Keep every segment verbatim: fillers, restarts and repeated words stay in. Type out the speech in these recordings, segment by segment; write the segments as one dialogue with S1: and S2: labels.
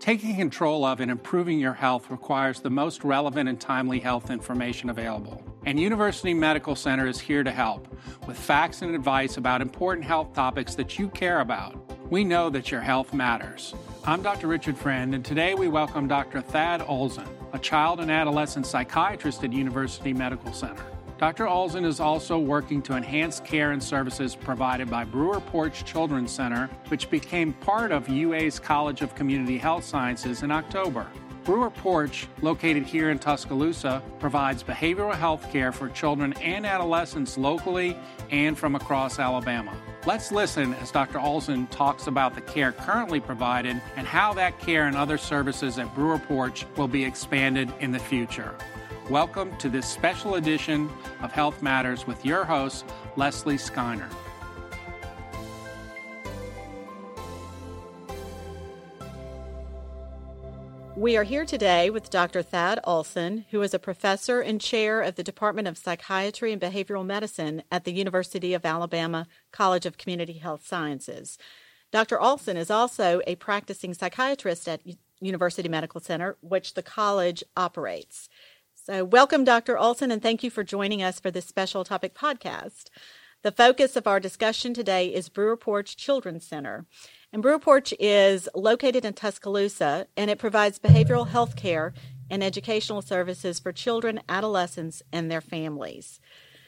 S1: Taking control of and improving your health requires the most relevant and timely health information available. And University Medical Center is here to help with facts and advice about important health topics that you care about. We know that your health matters. I'm Doctor Richard Friend, and today we welcome Doctor Thad Olson, a child and adolescent psychiatrist at University Medical Center. Doctor Olson is also working to enhance care and services provided by Brewer Porch Children's Center, which became part of U A's College of Community Health Sciences in October. Brewer Porch, located here in Tuscaloosa, provides behavioral health care for children and adolescents locally and from across Alabama. Let's listen as Doctor Olson talks about the care currently provided and how that care and other services at Brewer Porch will be expanded in the future. Welcome to this special edition of Health Matters with your host, Leslie Skyner.
S2: We are here today with Doctor Thad Olson, who is a professor and chair of the Department of Psychiatry and Behavioral Medicine at the University of Alabama College of Community Health Sciences. Doctor Olson is also a practicing psychiatrist at University Medical Center, which the college operates. So welcome, Doctor Olson, and thank you for joining us for this special topic podcast. The focus of our discussion today is Brewer Porch Children's Center. And Brewer Porch is located in Tuscaloosa, and it provides behavioral health care and educational services for children, adolescents, and their families.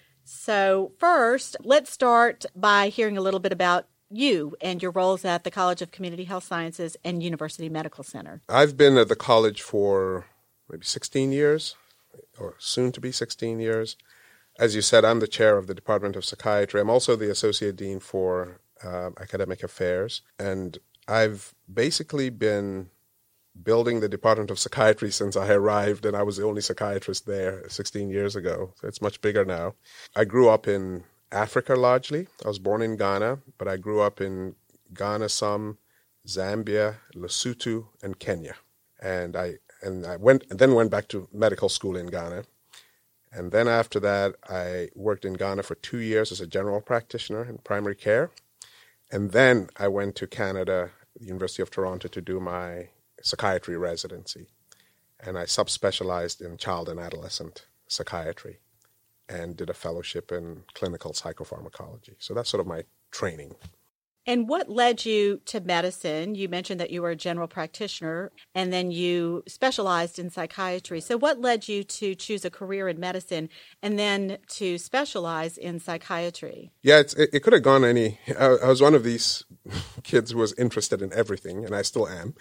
S2: So first, let's start by hearing a little bit about you and your roles at the College of Community Health Sciences and University Medical Center.
S3: I've been at the college for maybe sixteen years. Or soon to be sixteen years. As you said, I'm the chair of the Department of Psychiatry. I'm also the Associate Dean for uh, Academic Affairs. And I've basically been building the Department of Psychiatry since I arrived, and I was the only psychiatrist there sixteen years ago. So it's much bigger now. I grew up in Africa largely. I was born in Ghana, but I grew up in Ghana some, Zambia, Lesotho, and Kenya. And I And I went, and then went back to medical school in Ghana. And then after that, I worked in Ghana for two years as a general practitioner in primary care. And then I went to Canada, the University of Toronto, to do my psychiatry residency. And I subspecialized in child and adolescent psychiatry and did a fellowship in clinical psychopharmacology. So that's sort of my training.
S2: And what led you to medicine? You mentioned that you were a general practitioner, and then you specialized in psychiatry. So what led you to choose a career in medicine and then to specialize in psychiatry?
S3: Yeah, it's, it, it could have gone any... I, I was one of these kids who was interested in everything, and I still am.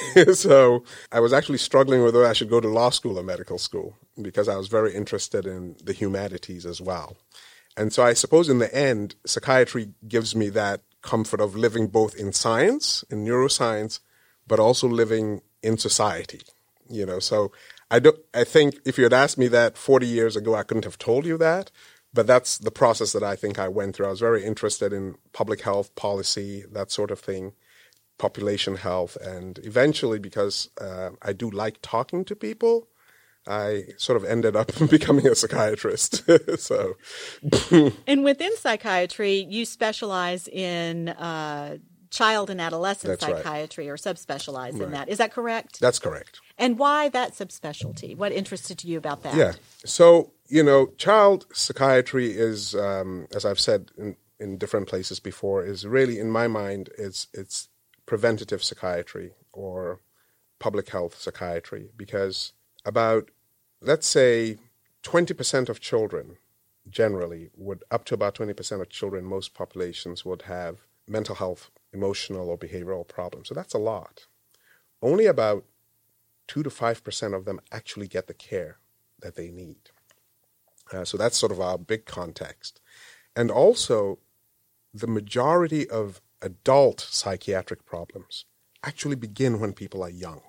S3: So I was actually struggling with whether I should go to law school or medical school because I was very interested in the humanities as well. And so I suppose in the end, psychiatry gives me that comfort of living both in science, in neuroscience, but also living in society. You know, so I don't. I think if you had asked me that forty years ago, I couldn't have told you that. But that's the process that I think I went through. I was very interested in public health policy, that sort of thing, population health, and eventually, because uh, I do like talking to people, I sort of ended up becoming a psychiatrist. So,
S2: and within psychiatry, you specialize in uh, child and adolescent
S3: That's
S2: psychiatry,
S3: right.
S2: or subspecialize
S3: Right.
S2: in that. Is that correct?
S3: That's correct.
S2: And why that subspecialty? What interested you about that?
S3: Yeah. So, you know, child psychiatry is, um, as I've said in, in different places before, is really, in my mind, it's it's preventative psychiatry or public health psychiatry, because about, let's say, twenty percent of children generally would, up to about twenty percent of children, most populations would have mental health, emotional or behavioral problems. So that's a lot. Only about two to five percent of them actually get the care that they need. Uh, so that's sort of our big context. And also, the majority of adult psychiatric problems actually begin when people are young.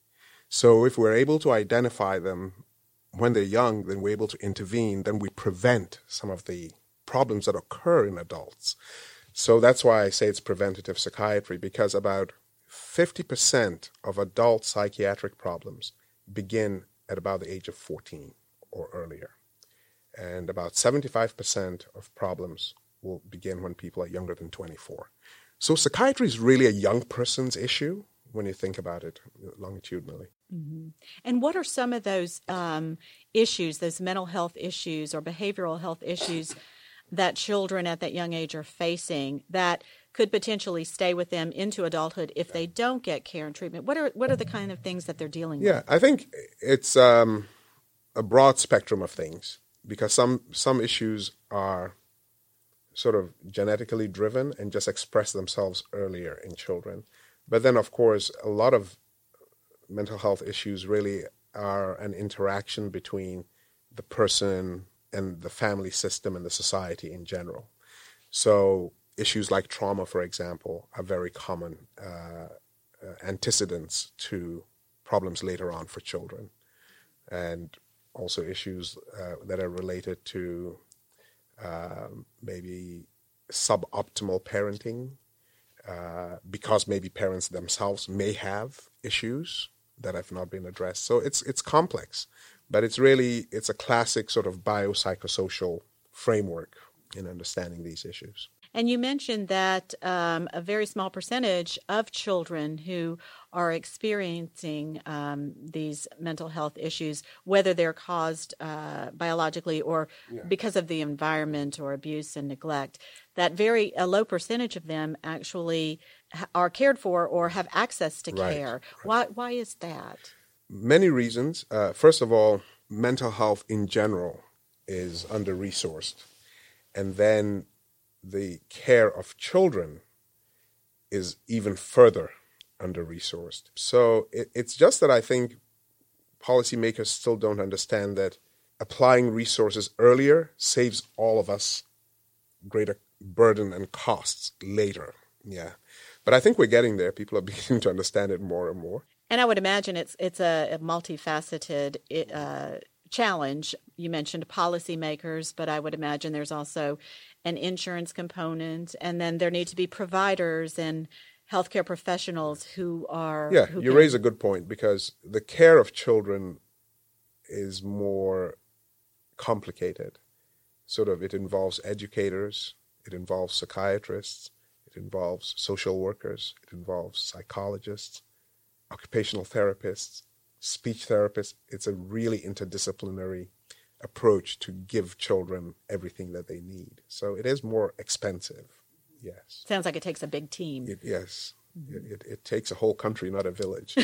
S3: So if we're able to identify them when they're young, then we're able to intervene, then we prevent some of the problems that occur in adults. So that's why I say it's preventative psychiatry, because about fifty percent of adult psychiatric problems begin at about the age of fourteen or earlier. And about seventy-five percent of problems will begin when people are younger than twenty-four. So psychiatry is really a young person's issue. when you think about it longitudinally.
S2: Mm-hmm. And what are some of those um, issues, those mental health issues or behavioral health issues that children at that young age are facing that could potentially stay with them into adulthood if they don't get care and treatment? What are what are the kind of things that they're dealing
S3: yeah,
S2: with?
S3: Yeah, I think it's um, a broad spectrum of things, because some some issues are sort of genetically driven and just express themselves earlier in children. But then, of course, a lot of mental health issues really are an interaction between the person and the family system and the society in general. So issues like trauma, for example, are very common uh, uh, antecedents to problems later on for children. And also issues uh, that are related to uh, maybe suboptimal parenting, uh, because maybe parents themselves may have issues that have not been addressed. So it's it's complex, but it's really, it's a classic sort of biopsychosocial framework in understanding these issues.
S2: And you mentioned that um, a very small percentage of children who are experiencing um, these mental health issues, whether they're caused uh, biologically or yeah. because of the environment or abuse and neglect, that very a low percentage of them actually ha- are cared for or have access to
S3: right,
S2: care.
S3: Right.
S2: Why? Why is that?
S3: Many reasons. Uh, first of all, mental health in general is under-resourced. And then the care of children is even further under-resourced. So it, it's just that I think policymakers still don't understand that applying resources earlier saves all of us greater burden and costs later. Yeah. But I think we're getting there. People are beginning to understand it more and more.
S2: And I would imagine it's it's a, a multifaceted uh, challenge. You mentioned policymakers, but I would imagine there's also an insurance component, and then there need to be providers and healthcare professionals who are...
S3: Yeah,
S2: who
S3: you
S2: can...
S3: raise a good point, because the care of children is more complicated. Sort of, it involves educators, it involves psychiatrists, it involves social workers, it involves psychologists, occupational therapists, speech therapists. It's a really interdisciplinary approach to give children everything that they need. So it is more expensive, yes.
S2: Sounds like it takes a big team.
S3: It, yes. Mm-hmm. It, it, it takes a whole country, not a village.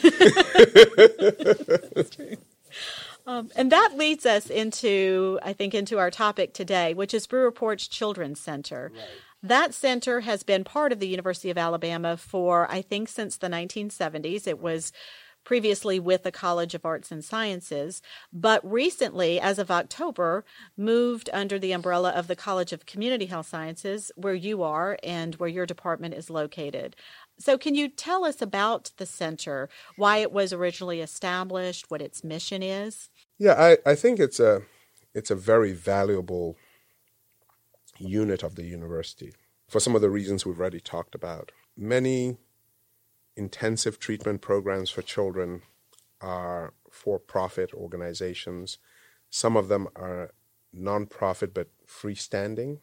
S2: That's true. Um, and that leads us into, I think, into our topic today, which is Brewer Porch Children's Center. Right. That center has been part of the University of Alabama for, I think, since the nineteen seventies. It was previously with the College of Arts and Sciences, but recently, as of October, moved under the umbrella of the College of Community Health Sciences, where you are and where your department is located. So can you tell us about the center, why it was originally established, what its mission is?
S3: Yeah, I, I think it's a it's a very valuable unit of the university for some of the reasons we've already talked about. Many intensive treatment programs for children are for-profit organizations. Some of them are non-profit but freestanding.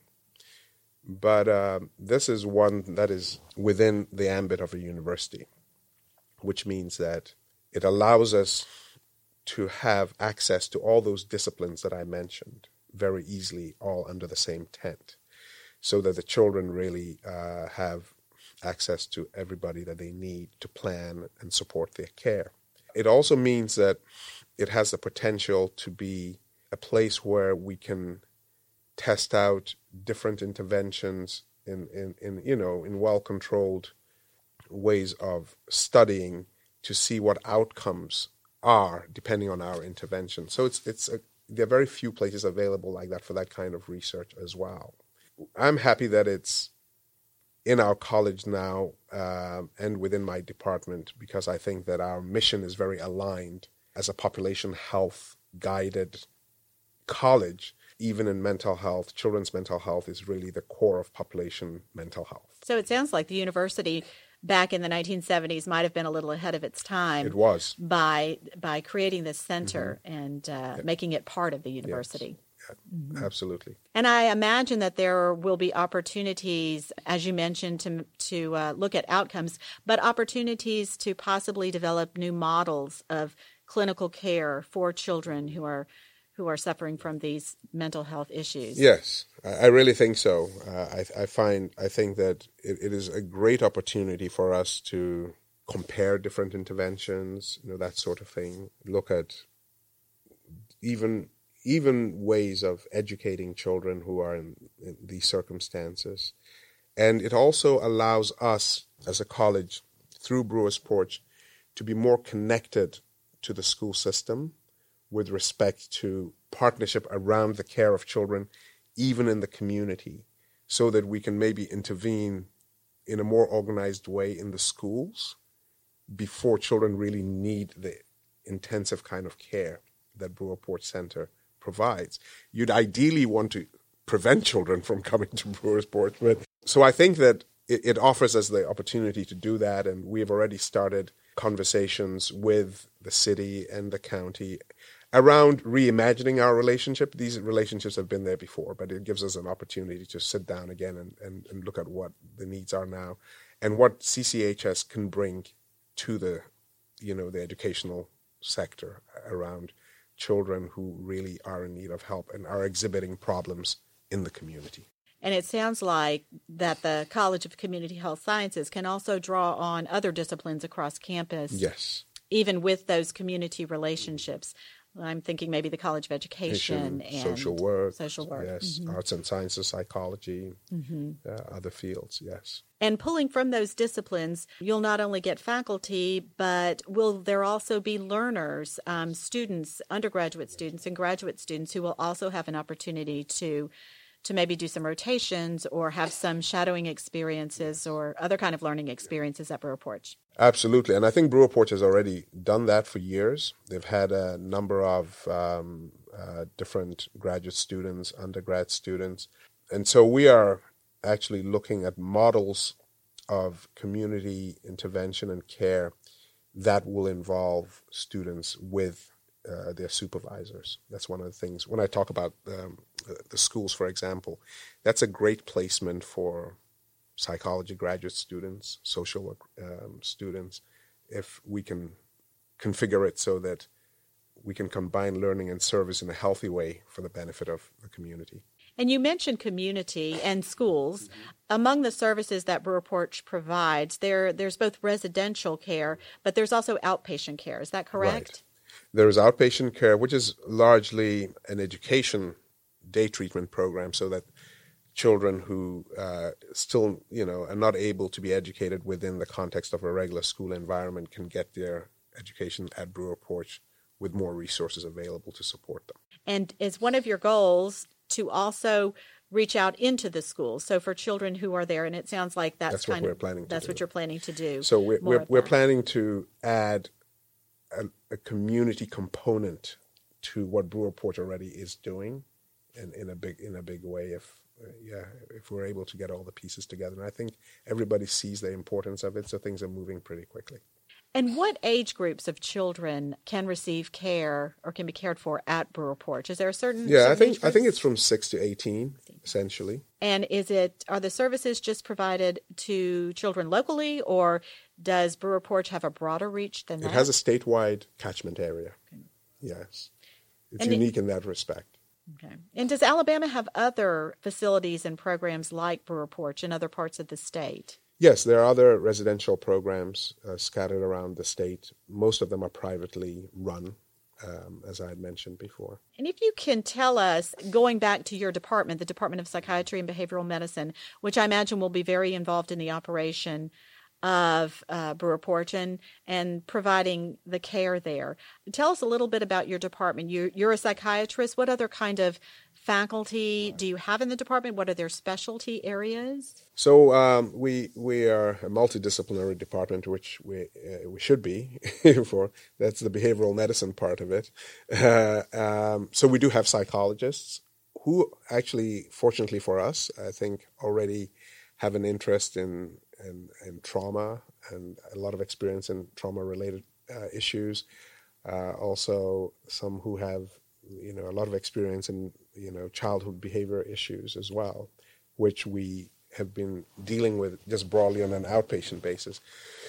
S3: But uh, this is one that is within the ambit of a university, which means that it allows us to have access to all those disciplines that I mentioned very easily, all under the same tent, so that the children really uh, have access to everybody that they need to plan and support their care. It also means that it has the potential to be a place where we can test out different interventions in, in, in you know, in well-controlled ways of studying to see what outcomes are depending on our intervention. So it's it's a, there are very few places available like that for that kind of research as well. I'm happy that it's in our college now uh, and within my department, because I think that our mission is very aligned as a population health guided college. Even in mental health, children's mental health is really the core of population mental health.
S2: So it sounds like the university back in the nineteen seventies might have been a little ahead of its time.
S3: It was.
S2: By by creating this center mm-hmm. and uh,
S3: yeah.
S2: making it part of the university.
S3: Yes. Mm-hmm. Absolutely.
S2: And I imagine that there will be opportunities, as you mentioned, to to uh, look at outcomes, but opportunities to possibly develop new models of clinical care for children who are who are suffering from these mental health issues.
S3: Yes, I really think so. Uh, I, I find I think that it, it is a great opportunity for us to compare different interventions, you know, that sort of thing. Look at even even ways of educating children who are in, in these circumstances. And it also allows us as a college, through Brewers Porch, to be more connected to the school system with respect to partnership around the care of children, even in the community, so that we can maybe intervene in a more organized way in the schools before children really need the intensive kind of care that Brewer Porch Center provides. You'd ideally want to prevent children from coming to Brewer's Porch, but so I think that it, it offers us the opportunity to do that, and we've already started conversations with the city and the county around reimagining our relationship. These relationships have been there before, but it gives us an opportunity to sit down again and, and, and look at what the needs are now and what C C H S can bring to the, you know, the educational sector around children who really are in need of help and are exhibiting problems in the community.
S2: And it sounds like that the College of Community Health Sciences can also draw on other disciplines across campus.
S3: Yes.
S2: Even with those community relationships. I'm thinking maybe the College of Education and
S3: social work,
S2: social work,
S3: yes,
S2: mm-hmm.
S3: arts and sciences, psychology, mm-hmm. uh, other fields, yes.
S2: And pulling from those disciplines, you'll not only get faculty, but will there also be learners, um, students, undergraduate students and graduate students who will also have an opportunity to to maybe do some rotations or have some shadowing experiences or other kind of learning experiences at Brewer Porch?
S3: Absolutely. And I think Brewer Porch has already done that for years. They've had a number of um, uh, different graduate students, undergrad students. And so we are actually looking at models of community intervention and care that will involve students with uh, their supervisors. That's one of the things. When I talk about um, the schools, for example, that's a great placement for psychology graduate students, social work um, students, if we can configure it so that we can combine learning and service in a healthy way for the benefit of the community.
S2: And you mentioned community and schools. Mm-hmm. Among the services that Brewer Porch provides, there there's both residential care, but there's also outpatient care. Is that correct?
S3: Right. There is outpatient care, which is largely an education day treatment program, so that children who uh, still, you know, are not able to be educated within the context of a regular school environment can get their education at Brewer Porch with more resources available to support them.
S2: And is one of your goals to also reach out into the schools? So for children who are there, and it sounds like that's,
S3: that's
S2: kind
S3: what we're
S2: of
S3: planning to
S2: that's
S3: do.
S2: what you're planning to do.
S3: So we're we're, we're
S2: that.
S3: planning to add a, a community component to what Brewer Porch already is doing, in, in a big in a big way. If uh, yeah, if we're able to get all the pieces together, and I think everybody sees the importance of it, so things are moving pretty quickly.
S2: And what age groups of children can receive care or can be cared for at Brewer Porch? Is there a certain
S3: yeah?
S2: certain
S3: I think
S2: age
S3: I think it's from six to eighteen, essentially.
S2: And is it are the services just provided to children locally, or does Brewer Porch have a broader reach than that?
S3: It has a statewide catchment area. Okay. Yes, it's
S2: and
S3: unique
S2: it,
S3: in that respect.
S2: Okay. And does Alabama have other facilities and programs like Brewer Porch in other parts of the state?
S3: Yes, there are other residential programs uh, scattered around the state. Most of them are privately run, um, as I had mentioned before.
S2: And if you can tell us, going back to your department, the Department of Psychiatry and Behavioral Medicine, which I imagine will be very involved in the operation of uh, Brewer Porch and, and providing the care there. Tell us a little bit about your department. You, you're a psychiatrist. What other kind of faculty do you have in the department? What are their specialty areas?
S3: So um, we we are a multidisciplinary department, which we uh, we should be for. That's the behavioral medicine part of it. Uh, um, so we do have psychologists who actually, fortunately for us, I think already have an interest in in, in trauma and a lot of experience in trauma-related uh, issues. Uh, also, some who have you know, a lot of experience in, you know, childhood behavior issues as well, which we have been dealing with just broadly on an outpatient basis.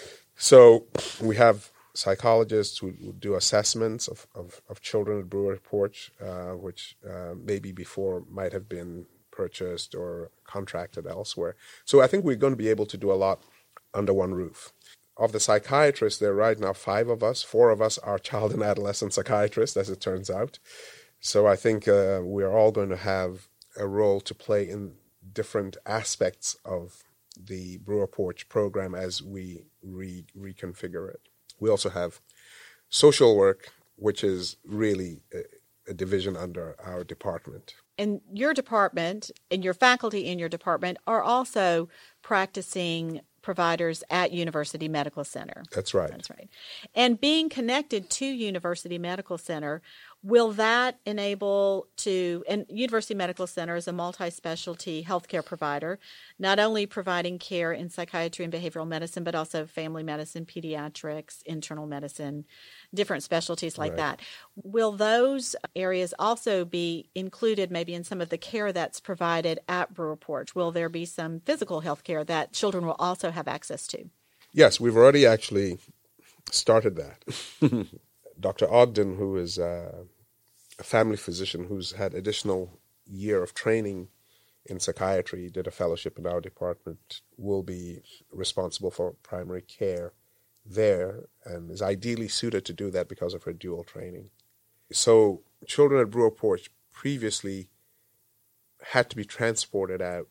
S3: So we have psychologists who, who do assessments of, of, of children at Brewer Porch, uh, which uh, maybe before might have been purchased or contracted elsewhere. So I think we're going to be able to do a lot under one roof. Of the psychiatrists, there are right now five of us. Four of us are child and adolescent psychiatrists, as it turns out. So I think uh, we're all going to have a role to play in different aspects of the Brewer Porch program as we re- reconfigure it. We also have social work, which is really a, a division under our department.
S2: And your department and your faculty in your department are also practicing providers at University Medical Center.
S3: That's right.
S2: That's right. And being connected to University Medical Center, will that enable to, and University Medical Center is a multi-specialty healthcare provider, not only providing care in psychiatry and behavioral medicine, but also family medicine, pediatrics, internal medicine, different specialties like
S3: right.
S2: that. Will those areas also be included maybe in some of the care that's provided at Brewer Porch? Will there be some physical health care that children will also have access to?
S3: Yes, we've already actually started that. Doctor Ogden, who is uh, a family physician who's had additional year of training in psychiatry, did a fellowship in our department, will be responsible for primary care there and is ideally suited to do that because of her dual training. So children at Brewer Porch previously had to be transported out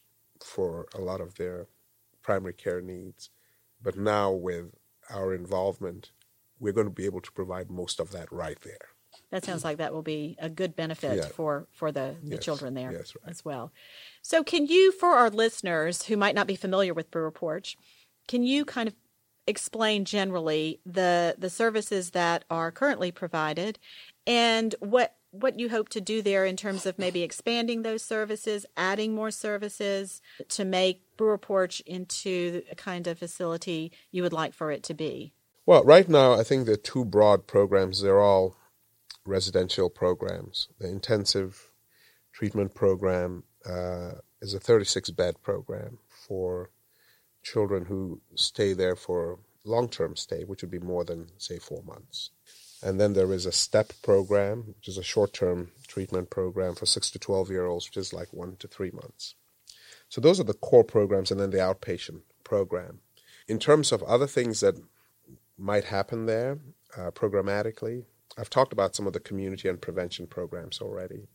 S3: for a lot of their primary care needs. But now with our involvement, we're going to be able to provide most of that right there.
S2: That sounds like that will be a good benefit
S3: yeah.
S2: for, for the, the
S3: yes.
S2: children there
S3: yes, right.
S2: as well. So can you, for our listeners who might not be familiar with Brewer Porch, can you kind of explain generally the the services that are currently provided and what what you hope to do there in terms of maybe expanding those services, adding more services to make Brewer Porch into a kind of facility you would like for it to be?
S3: Well, right now, I think there are two broad programs. They're all residential programs. The intensive treatment program uh, is a thirty-six bed program for children who stay there for long-term stay, which would be more than, say, four months. And then there is a STEP program, which is a short-term treatment program for six to twelve-year-olds, which is like one to three months. So those are the core programs, and then the outpatient program. In terms of other things that might happen there uh, programmatically, I've talked about some of the community and prevention programs already.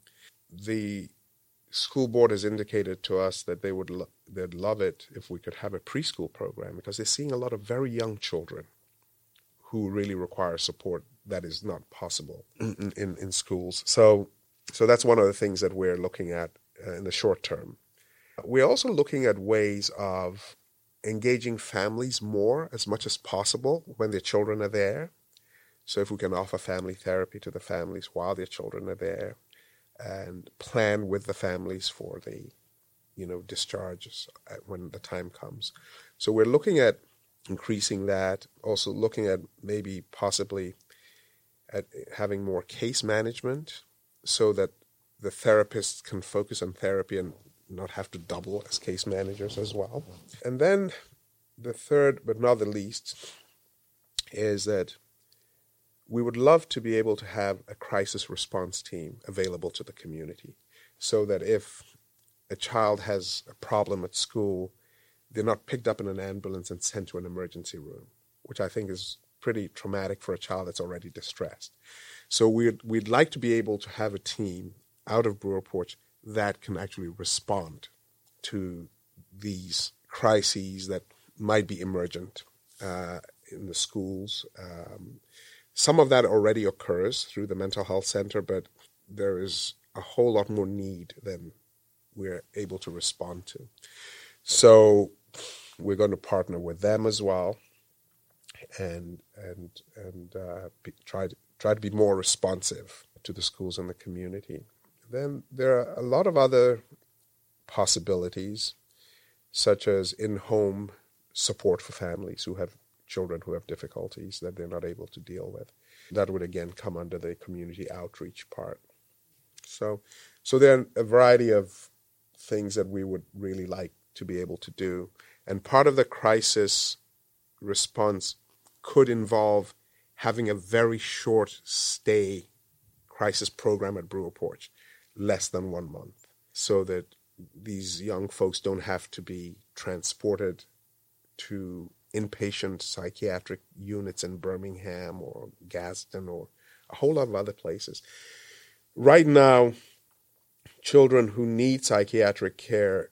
S3: The school board has indicated to us that they would lo- they'd love it if we could have a preschool program because they're seeing a lot of very young children who really require support that is not possible in, in, in schools. So, so that's one of the things that we're looking at uh, in the short term. We're also looking at ways of engaging families more as much as possible when their children are there. So if we can offer family therapy to the families while their children are there and plan with the families for the, you know, discharges when the time comes. So we're looking at increasing that, also looking at maybe possibly at having more case management so that the therapists can focus on therapy and not have to double as case managers as well. And then the third, but not the least, is that we would love to be able to have a crisis response team available to the community so that if a child has a problem at school, they're not picked up in an ambulance and sent to an emergency room, which I think is pretty traumatic for a child that's already distressed. So we'd, we'd like to be able to have a team out of Brewer Porch that can actually respond to these crises that might be emergent uh, in the schools. Um, some of that already occurs through the mental health center, but there is a whole lot more need than we're able to respond to. So we're going to partner with them as well, and and and uh, be, try to try to be more responsive to the schools and the community. Then there are a lot of other possibilities, such as in-home support for families who have children who have difficulties that they're not able to deal with. That would again come under the community outreach part. So, so there are a variety of things that we would really like to be able to do. And part of the crisis response could involve having a very short stay crisis program at Brewer Porch, less than one month, so that these young folks don't have to be transported to inpatient psychiatric units in Birmingham or Gadsden or a whole lot of other places. Right now, children who need psychiatric care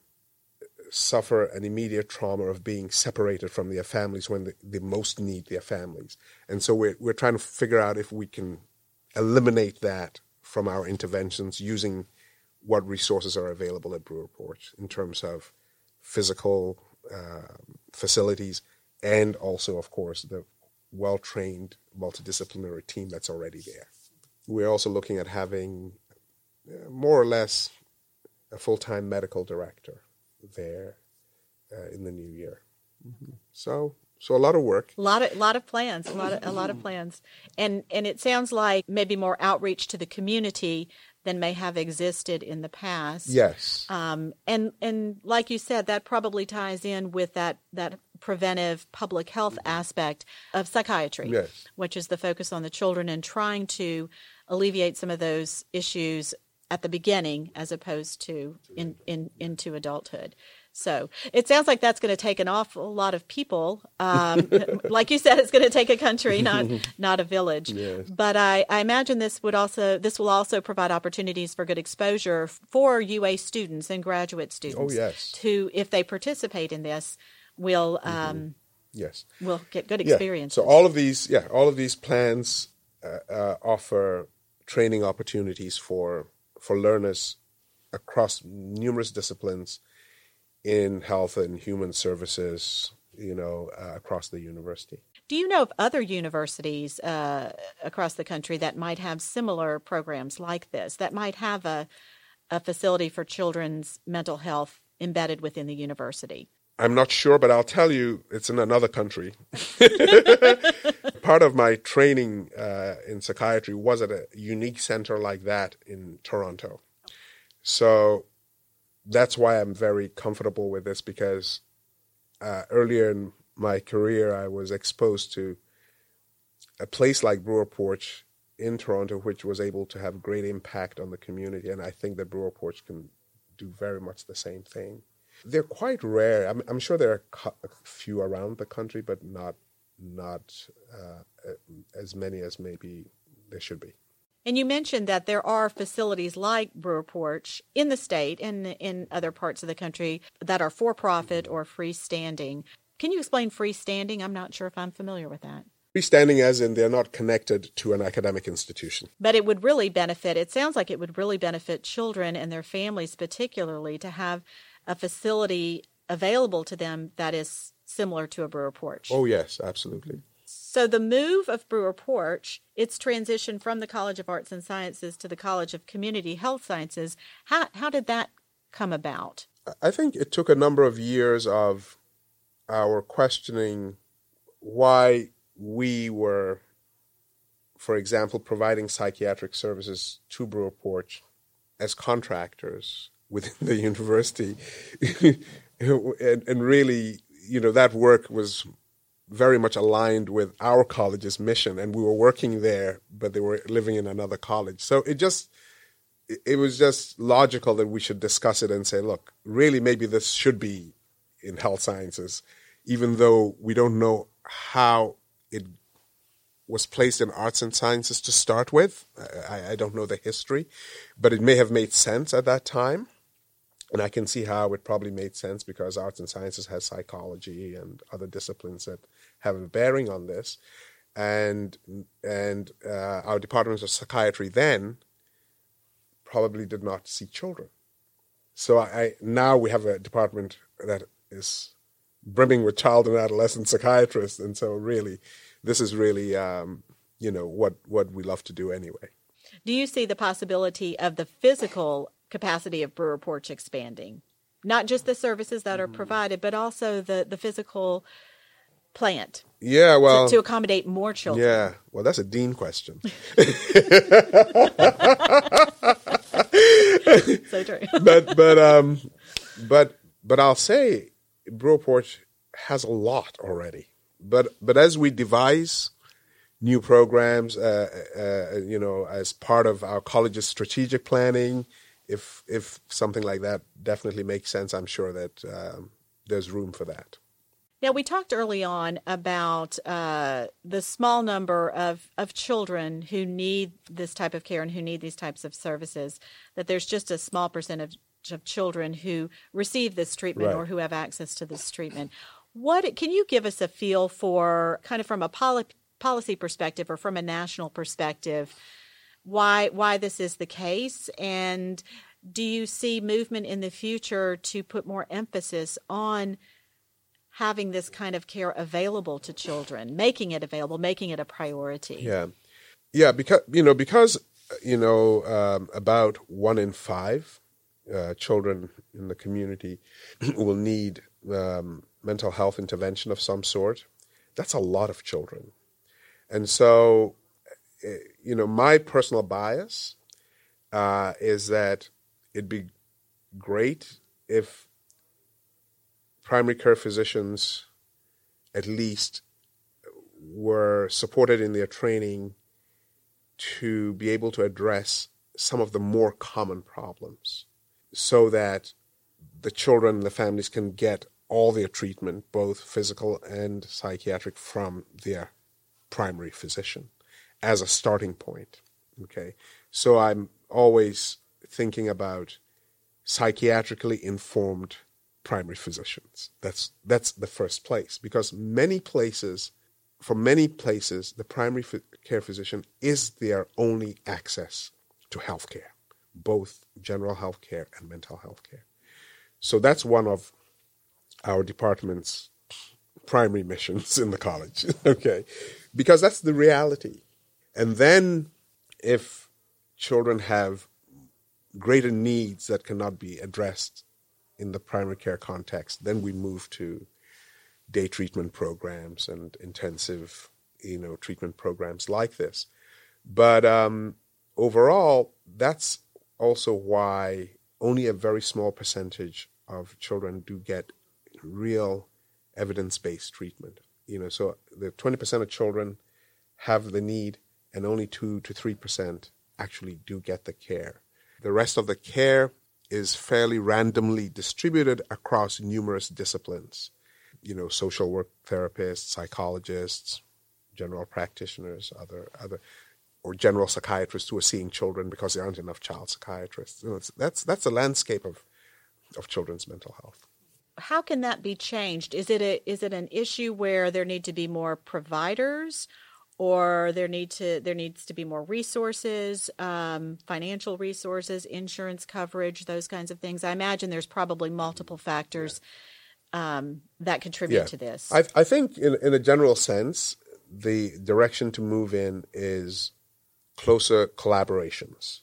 S3: suffer an immediate trauma of being separated from their families when they, they most need their families. And so we're, we're trying to figure out if we can eliminate that from our interventions using what resources are available at Brewer Porch in terms of physical uh, facilities and also, of course, the well-trained multidisciplinary team that's already there. We're also looking at having uh, more or less a full-time medical director there uh, in the new year. Mm-hmm. So, so a lot of work,
S2: a lot of, lot of plans, a lot of, a lot of plans, and and it sounds like maybe more outreach to the community than may have existed in the past.
S3: Yes,
S2: um, and and like you said, that probably ties in with that that preventive public health aspect of psychiatry,
S3: yes,
S2: which is the focus on the children and trying to alleviate some of those issues at the beginning as opposed to in, in into adulthood. So it sounds like that's going to take an awful lot of people. Um, like you said, it's going to take a country, not not a village.
S3: Yes.
S2: But I, I imagine this would also this will also provide opportunities for good exposure for U A students and graduate students.
S3: Oh, yes.
S2: To, if they participate in this, will um,
S3: mm-hmm. yes,
S2: will get good experience.
S3: Yeah. So all of these, yeah, all of these plans uh, uh, offer training opportunities for for learners across numerous disciplines in health and human services, you know, uh, across the university.
S2: Do you know of other universities uh, across the country that might have similar programs like this, that might have a, a facility for children's mental health embedded within the university?
S3: I'm not sure, but I'll tell you, it's in another country. Part of my training uh, in psychiatry was at a unique center like that in Toronto. So that's why I'm very comfortable with this, because uh, earlier in my career, I was exposed to a place like Brewer Porch in Toronto, which was able to have great impact on the community. And I think that Brewer Porch can do very much the same thing. They're quite rare. I'm, I'm sure there are a few around the country, but not not uh, as many as maybe there should be.
S2: And you mentioned that there are facilities like Brewer Porch in the state and in other parts of the country that are for-profit or freestanding. Can you explain freestanding? I'm not sure if I'm familiar with that.
S3: Freestanding as in they're not connected to an academic institution.
S2: But it would really benefit, it sounds like it would really benefit children and their families particularly to have a facility available to them that is similar to a Brewer Porch.
S3: Oh, yes, absolutely.
S2: So the move of Brewer Porch, its transition from the College of Arts and Sciences to the College of Community Health Sciences, how how did that come about?
S3: I think it took a number of years of our questioning why we were, for example, providing psychiatric services to Brewer Porch as contractors within the university. and, and really, you know, that work was very much aligned with our college's mission, and we were working there, but they were living in another college. So it just, it was just logical that we should discuss it and say, look, really maybe this should be in health sciences, even though we don't know how it was placed in arts and sciences to start with. I, I don't know the history, but it may have made sense at that time. And I can see how it probably made sense because arts and sciences has psychology and other disciplines that have a bearing on this. And and uh, our department of psychiatry then probably did not see children. So I, I now we have a department that is brimming with child and adolescent psychiatrists. And so really, this is really, um, you know, what, what we love to do anyway.
S2: Do you see the possibility of the physical capacity of Brewer Porch expanding? Not just the services that are provided, but also the, the physical plant?
S3: Yeah, well,
S2: to, to accommodate more children.
S3: Yeah, well, that's a dean question.
S2: So true.
S3: but but um, but but I'll say, Broerpoort has a lot already. But but as we devise new programs, uh, uh, you know, as part of our college's strategic planning, if if something like that definitely makes sense, I'm sure that um, there's room for that.
S2: Now, we talked early on about uh, the small number of, of children who need this type of care and who need these types of services, that there's just a small percentage of children who receive this treatment
S3: Right.
S2: or who have access to this treatment. What can you give us a feel for, kind of from a poli- policy perspective or from a national perspective, why why this is the case? And do you see movement in the future to put more emphasis on having this kind of care available to children, making it available, making it a priority?
S3: Yeah, yeah, because you know, because you know, um, about one in five uh, children in the community will need um, mental health intervention of some sort. That's a lot of children, and so you know, my personal bias uh, is that it'd be great if primary care physicians at least were supported in their training to be able to address some of the more common problems so that the children and the families can get all their treatment, both physical and psychiatric, from their primary physician as a starting point. Okay, so I'm always thinking about psychiatrically informed primary physicians. That's that's the first place, because many places, for many places, the primary care physician is their only access to health care, both general health care and mental health care. So that's one of our department's primary missions in the college, okay, because that's the reality. And then if children have greater needs that cannot be addressed in the primary care context, then we move to day treatment programs and intensive, you know, treatment programs like this. But um, overall, that's also why only a very small percentage of children do get real evidence-based treatment. You know, so the twenty percent of children have the need, and only two to three percent actually do get the care. The rest of the care is fairly randomly distributed across numerous disciplines. You know, social work therapists, psychologists, general practitioners, other other, or general psychiatrists who are seeing children because there aren't enough child psychiatrists. You know, it's, that's that's the landscape of of children's mental health.
S2: How can that be changed? Is it a is it an issue where there need to be more providers, or there need to there needs to be more resources, um, financial resources, insurance coverage, those kinds of things? I imagine there's probably multiple factors um, that contribute
S3: yeah.
S2: to this.
S3: I, I think, in, in a general sense, the direction to move in is closer collaborations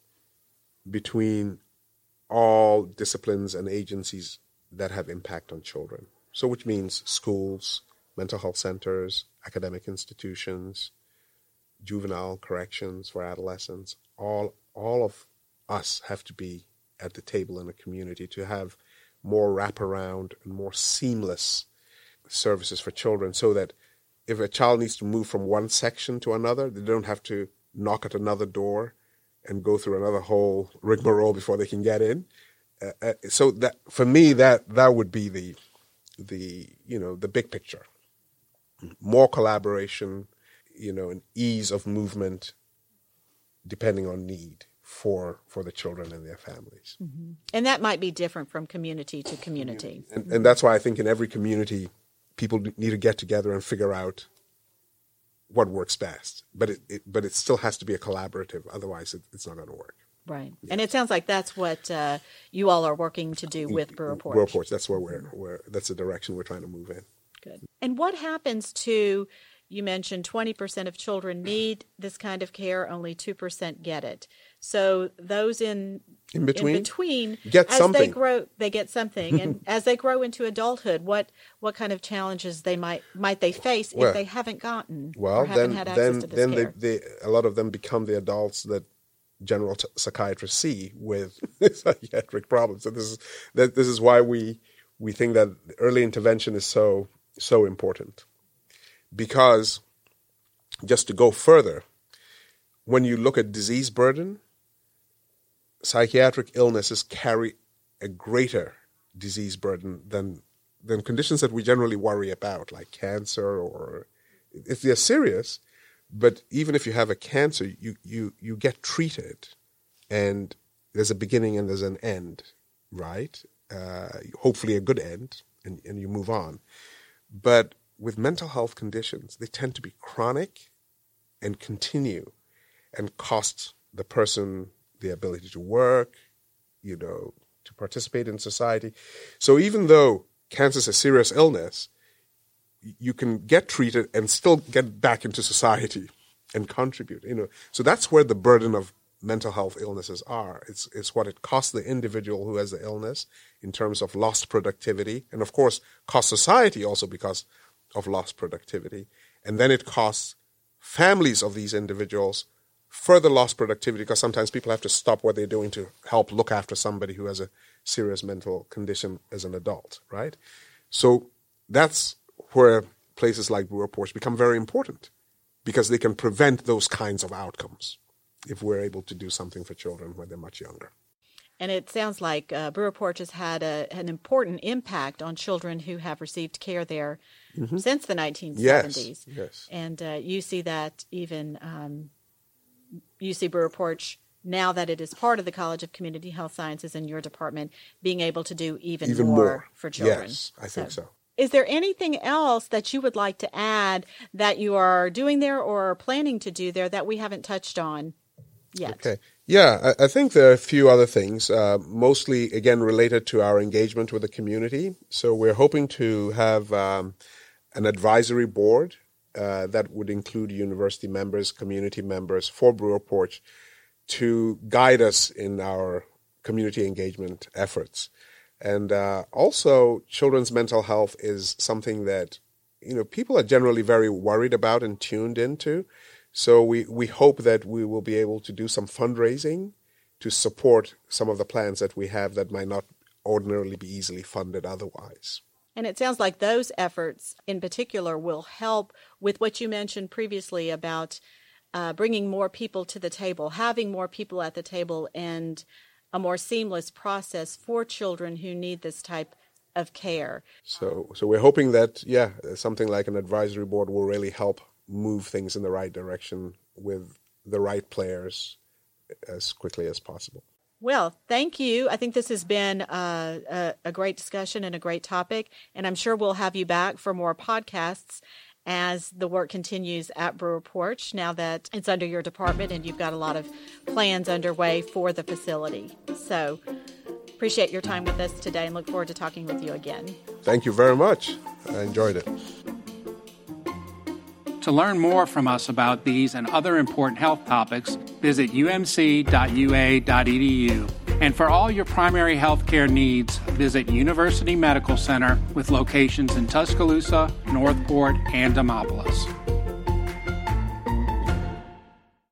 S3: between all disciplines and agencies that have impact on children. So, which means schools, mental health centers, academic institutions, juvenile corrections for adolescents. All all of us have to be at the table in the community to have more wraparound and more seamless services for children, so that if a child needs to move from one section to another, they don't have to knock at another door and go through another whole rigmarole before they can get in. Uh, uh, so that, for me, that that would be the the you know the big picture. More collaboration, you know, and ease of movement depending on need for for the children and their families.
S2: Mm-hmm. And that might be different from community to community.
S3: And, and that's why I think in every community, people need to get together and figure out what works best. But it, it but it still has to be a collaborative. Otherwise, it, it's not going to work.
S2: Right. Yes. And it sounds like that's what uh, you all are working to do with Broerpoort.
S3: Broerpoort, that's where we're, we're that's the direction we're trying to move in.
S2: Good. And what happens to, you mentioned twenty percent of children need this kind of care, only two percent get it. So those in
S3: in between,
S2: in between
S3: get
S2: as
S3: something.
S2: they grow, they get something, and as they grow into adulthood, what what kind of challenges they might might they face
S3: Well,
S2: if they haven't gotten
S3: Well,
S2: or haven't
S3: then,
S2: had access
S3: then,
S2: to this
S3: then
S2: care?
S3: they, they, a lot of them become the adults that general t- psychiatrists see with psychiatric problems. So this is that. This is why we we think that early intervention is so so important. Because, just to go further, when you look at disease burden, psychiatric illnesses carry a greater disease burden than than conditions that we generally worry about, like cancer, or if they're serious. But even if you have a cancer, you, you, you get treated, and there's a beginning and there's an end, right? Uh, hopefully a good end, and, and you move on. But with mental health conditions, they tend to be chronic and continue and cost the person the ability to work, you know, to participate in society. So even though cancer is a serious illness, you can get treated and still get back into society and contribute, you know. So that's where the burden of mental health illnesses are. It's it's what it costs the individual who has the illness in terms of lost productivity, and of course costs society also because of lost productivity. And then it costs families of these individuals further lost productivity, because sometimes people have to stop what they're doing to help look after somebody who has a serious mental condition as an adult, right? So that's where places like Brewer Porch become very important, because they can prevent those kinds of outcomes if we're able to do something for children when they're much younger.
S2: And it sounds like uh, Brewer Porch has had a, an important impact on children who have received care there mm-hmm. since the nineteen seventies.
S3: Yes, yes.
S2: And uh, you see that even, um, you see Brewer Porch, now that it is part of the College of Community Health Sciences in your department, being able to do even,
S3: even
S2: more,
S3: more
S2: for children.
S3: Yes, I think so. so.
S2: Is there anything else that you would like to add that you are doing there or are planning to do there that we haven't touched on yet?
S3: Okay. Yeah, I, I think there are a few other things, uh, mostly, again, related to our engagement with the community. So we're hoping to have um, an advisory board uh, that would include university members, community members for Brewer Porch to guide us in our community engagement efforts. And uh, also, children's mental health is something that, you know, people are generally very worried about and tuned into. So we, we hope that we will be able to do some fundraising to support some of the plans that we have that might not ordinarily be easily funded otherwise.
S2: And it sounds like those efforts in particular will help with what you mentioned previously about uh, bringing more people to the table, having more people at the table, and a more seamless process for children who need this type of care.
S3: So so we're hoping that, yeah, something like an advisory board will really help move things in the right direction with the right players as quickly as possible.
S2: Well, thank you. I think this has been a, a, a great discussion and a great topic, and I'm sure we'll have you back for more podcasts as the work continues at Brewer Porch, now that it's under your department and you've got a lot of plans underway for the facility. So appreciate your time with us today and look forward to talking with you again.
S3: Thank you very much. I enjoyed it.
S1: To learn more from us about these and other important health topics, visit u m c dot u a dot e d u. And for all your primary health care needs, visit University Medical Center with locations in Tuscaloosa, Northport, and Demopolis.